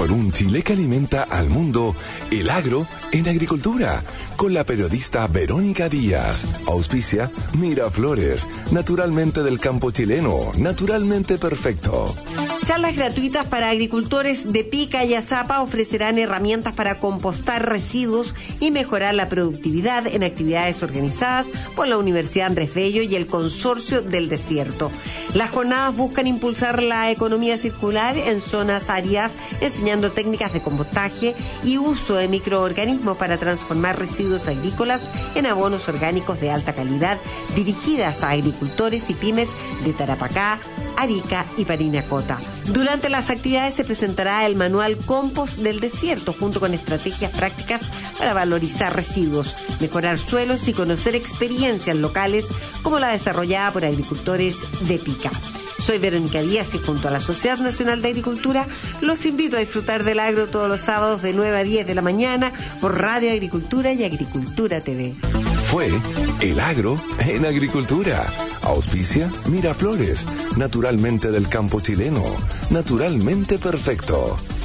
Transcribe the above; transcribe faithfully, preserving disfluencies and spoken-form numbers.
Por un Chile que alimenta al mundo, el agro en agricultura, con la periodista Verónica Díaz. Auspicia Miraflores, naturalmente del campo chileno, naturalmente perfecto. Charlas gratuitas para agricultores de Pica y Azapa ofrecerán herramientas para compostar residuos y mejorar la productividad en actividades organizadas por la Universidad Andrés Bello y el Consorcio del Desierto. Las jornadas buscan impulsar la economía circular en zonas áridas, enseñando técnicas de compostaje y uso de microorganismos para transformar residuos agrícolas en abonos orgánicos de alta calidad, dirigidas a agricultores y pymes de Tarapacá, Arica y Parinacota. Durante las actividades se presentará el manual Compost del Desierto, junto con estrategias prácticas para valorizar residuos, mejorar suelos y conocer experiencias locales como la desarrollada por agricultores de Pica. Soy Verónica Díaz y junto a la Sociedad Nacional de Agricultura los invito a disfrutar del agro todos los sábados de nueve a diez de la mañana por Radio Agricultura y Agricultura T V. Fue El Agro en Agricultura. Auspicia Miraflores, naturalmente del campo chileno, naturalmente perfecto.